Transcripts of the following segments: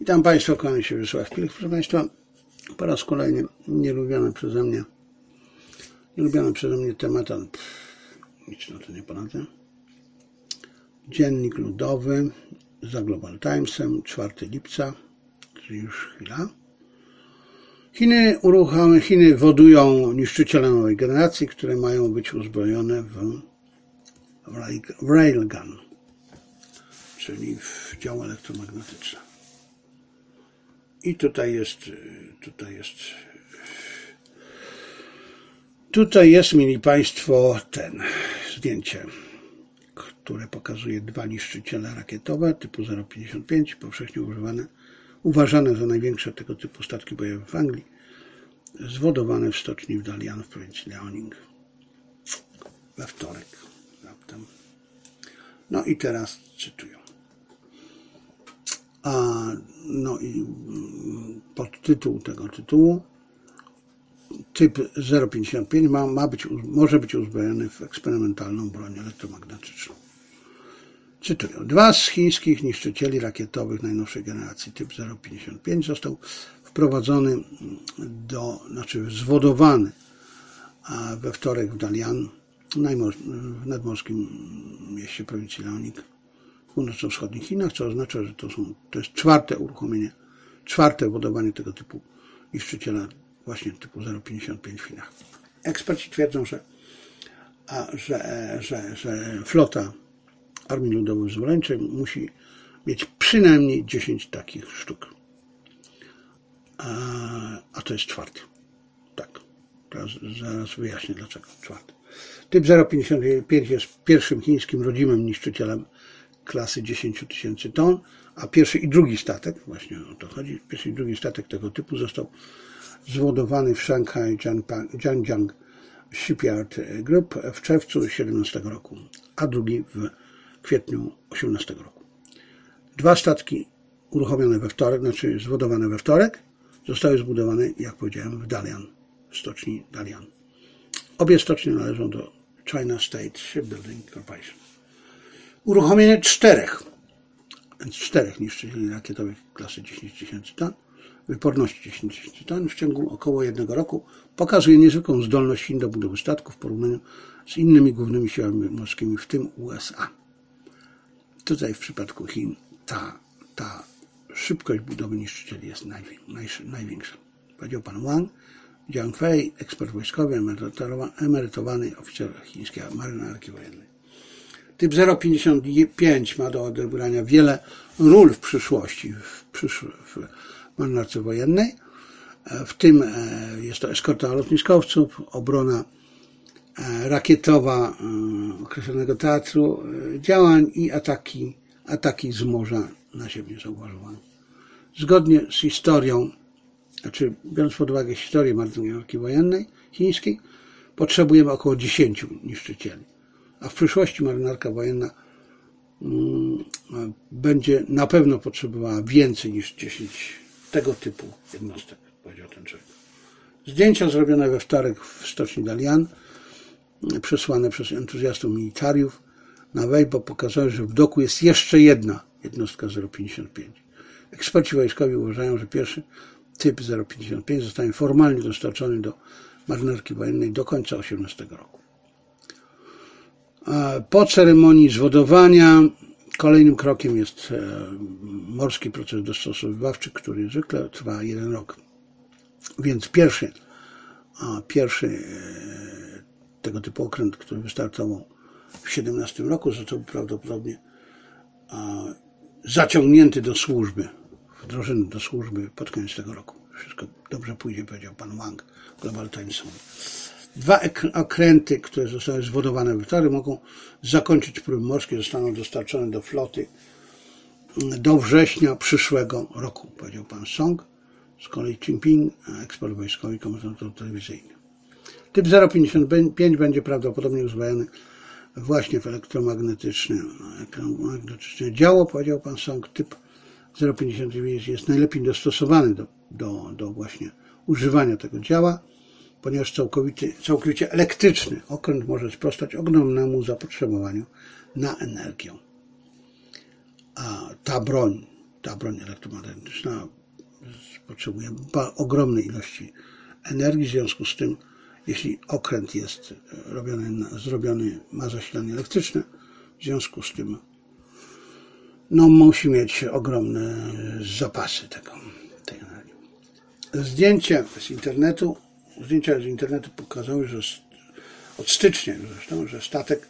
Witam Państwa, kłaniam się Wiesław Pilch. Proszę Państwa, po raz kolejny nielubiony przeze mnie temat, ale nic na to nie poradzę. Dziennik ludowy za Global Timesem, 4 lipca, czyli już chwila. Chiny wodują niszczyciele nowej generacji, które mają być uzbrojone w railgun, czyli w dział elektromagnetyczny. I tutaj jest, mili Państwo, zdjęcie, które pokazuje 2 niszczyciele rakietowe typu 0,55, powszechnie uważane za największe tego typu statki bojowe w Anglii, zwodowane w stoczni w Dalian w prowincji Liaoning we wtorek raptem. No i teraz cytuję. No i podtytuł tego tytułu: typ 0,55 może być uzbrojony w eksperymentalną broń elektromagnetyczną. Cytuję. 2 z chińskich niszczycieli rakietowych najnowszej generacji typ 0,55 został zwodowany we wtorek w Dalian, w nadmorskim mieście prowincji Liaoning w północno-wschodnich Chinach, co oznacza, że to jest czwarte wodowanie tego typu niszczyciela właśnie typu 0,55 w Chinach. Eksperci twierdzą, że flota Armii Ludowo-Wyzwoleńczej musi mieć przynajmniej 10 takich sztuk. A to jest 4. Tak. Zaraz wyjaśnię dlaczego 4. Typ 0,55 jest pierwszym chińskim rodzimym niszczycielem klasy 10 000 ton, a pierwszy i drugi statek, właśnie o to chodzi, pierwszy i drugi statek tego typu został zwodowany w Shanghai Jiangjiang Shipyard Group w czerwcu 2017 roku, a drugi w kwietniu 2018 roku. 2 statki uruchomione we wtorek, zwodowane we wtorek, zostały zbudowane, jak powiedziałem, w Dalian, w stoczni Dalian. Obie stocznie należą do China State Shipbuilding Corporation. Uruchomienie 4 niszczycieli rakietowych klasy 10 000 ton, wyporności 10 000 ton w ciągu około 1 roku pokazuje niezwykłą zdolność Chin do budowy statków w porównaniu z innymi głównymi siłami morskimi, w tym USA. Tutaj w przypadku Chin ta szybkość budowy niszczycieli jest największa. Powiedział pan Wang Jianfei, ekspert wojskowy, emerytowany oficer chińskiej marynarki wojennej. Typ 0,55 ma do odegrania wiele ról w przyszłości w marynarce wojennej. W tym jest to eskorta lotniskowców, obrona rakietowa określonego teatru działań i ataki z morza na ziemię, zauważyłem. Zgodnie z historią, biorąc pod uwagę historię marynarki wojennej chińskiej, potrzebujemy około 10 niszczycieli. A w przyszłości marynarka wojenna będzie na pewno potrzebowała więcej niż 10 tego typu jednostek, powiedział ten człowiek. Zdjęcia zrobione we wtorek w stoczni Dalian, przesłane przez entuzjastów militariów na Weibo, pokazały, że w doku jest jeszcze jedna jednostka 0,55. Eksperci wojskowi uważają, że pierwszy typ 0,55 zostanie formalnie dostarczony do marynarki wojennej do końca 2018 roku. Po ceremonii zwodowania kolejnym krokiem jest morski proces dostosowywawczy, który zwykle trwa 1 rok. Więc pierwszy tego typu okręt, który wystartował w 2017 roku, został prawdopodobnie zaciągnięty do służby, wdrożony do służby pod koniec tego roku. Wszystko dobrze pójdzie, powiedział pan Wang Global Times. 2 okręty, które zostały zwodowane we wtorek, mogą zakończyć próby morskie, zostaną dostarczone do floty do września przyszłego roku, powiedział pan Song. Z kolei Jinping, ekspert wojskowy, komentator telewizyjny. Typ 0,55 będzie prawdopodobnie uzbrojony właśnie w elektromagnetyczne działo, powiedział pan Song. Typ 0,55 jest najlepiej dostosowany do właśnie używania tego działa, ponieważ całkowicie elektryczny okręt może sprostać ogromnemu zapotrzebowaniu na energię. A ta broń ta broń elektromagnetyczna potrzebuje ogromnej ilości energii, w związku z tym, jeśli okręt jest zrobiony, ma zasilanie elektryczne, w związku z tym no, musi mieć ogromne zapasy tej energii. Zdjęcia z internetu pokazały, że od stycznia zresztą, że statek,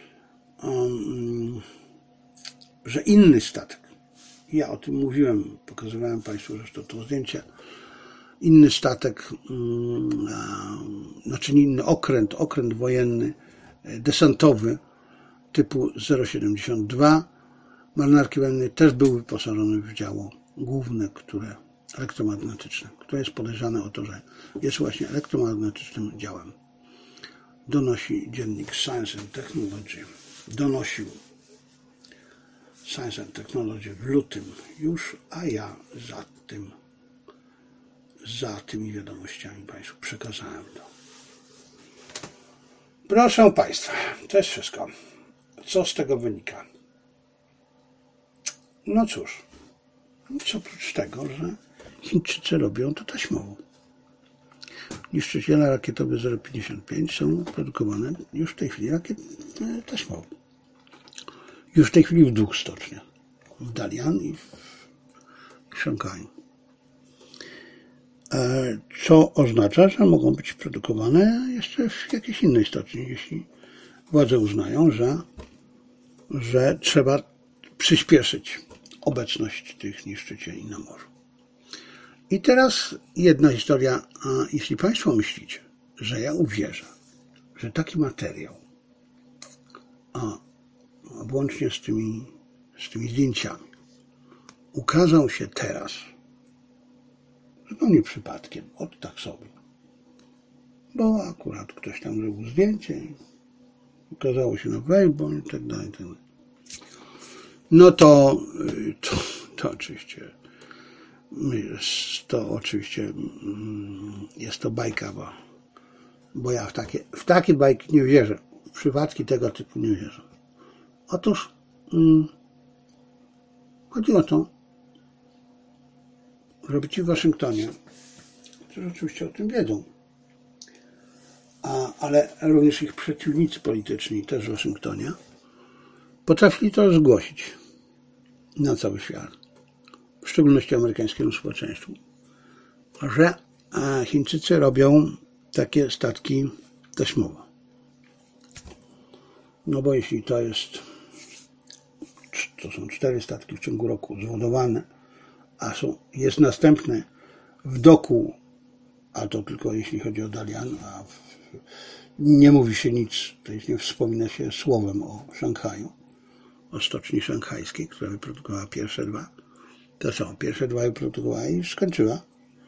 że inny statek, ja o tym mówiłem, pokazywałem Państwu zresztą to zdjęcie, inny statek, znaczy inny okręt wojenny, desantowy typu 072 marynarki wojennej też był wyposażony w działo główne, elektromagnetyczne, które jest podejrzane o to, że jest właśnie elektromagnetycznym działem. Donosi dziennik Science and Technology. Donosił Science and Technology w lutym już, a ja za tymi wiadomościami Państwu przekazałem to. Proszę Państwa, to jest wszystko. Co z tego wynika? No cóż, nic oprócz tego, że Chińczycy robią to taśmowo. Niszczyciele rakietowe 0,55 są produkowane już w tej chwili taśmowo. Już w tej chwili w 2 stoczniach. W Dalian i w Szanghaju. Co oznacza, że mogą być produkowane jeszcze w jakiejś innej stoczni, jeśli władze uznają, że trzeba przyspieszyć obecność tych niszczycieli na morzu. I teraz jedna historia. Jeśli Państwo myślicie, że ja uwierzę, że taki materiał, włącznie z tymi zdjęciami, ukazał się teraz, zupełnie przypadkiem, tak sobie, bo akurat ktoś tam zrobił zdjęcie, ukazało się na Weibo i tak dalej, no to oczywiście jest to bajka, bo ja w takie bajki nie wierzę, w przypadki tego typu nie wierzę. Otóż chodzi o to, że ci w Waszyngtonie, którzy oczywiście o tym wiedzą, ale również ich przeciwnicy polityczni też w Waszyngtonie, potrafili to zgłosić na cały świat, w szczególności amerykańskiemu społeczeństwu, że Chińczycy robią takie statki taśmowe. No bo jeśli to są 4 statki w ciągu roku zwodowane, jest następne w doku, a to tylko jeśli chodzi o Dalian, nie mówi się nic, to jest nie wspomina się słowem o Szanghaju, o stoczni szanghajskiej, która wyprodukowała pierwsze 2. Pierwsze 2 wyprodukowała i skończyła.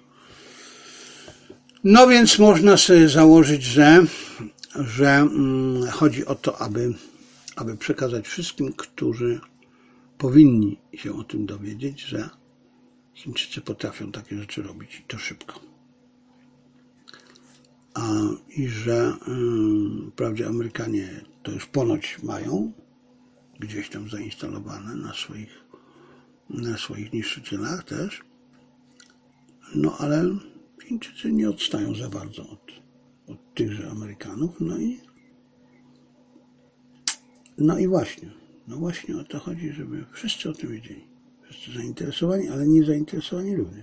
No więc można sobie założyć, że chodzi o to, aby przekazać wszystkim, którzy powinni się o tym dowiedzieć, że Chińczycy potrafią takie rzeczy robić i to szybko. I że wprawdzie Amerykanie to już ponoć mają gdzieś tam zainstalowane na swoich niszczycielach też, no ale Chińczycy nie odstają za bardzo od tychże Amerykanów, no i właśnie o to chodzi, żeby wszyscy o tym wiedzieli. Wszyscy zainteresowani, ale nie zainteresowani również.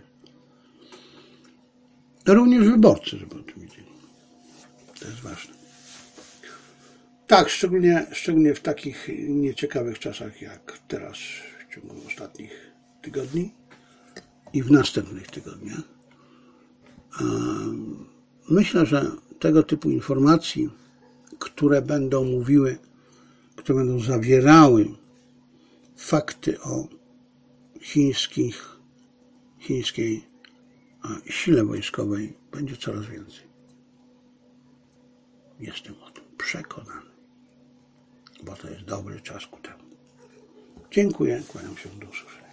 Również wyborcy, żeby o tym wiedzieli. To jest ważne. Tak, szczególnie w takich nieciekawych czasach jak teraz, w ciągu ostatnich tygodni i w następnych tygodniach. Myślę, że tego typu informacji, które będą zawierały fakty o chińskiej sile wojskowej, będzie coraz więcej. Jestem o tym przekonany, bo to jest dobry czas ku temu. Dziękuję, kłaniam się do usłyszenia.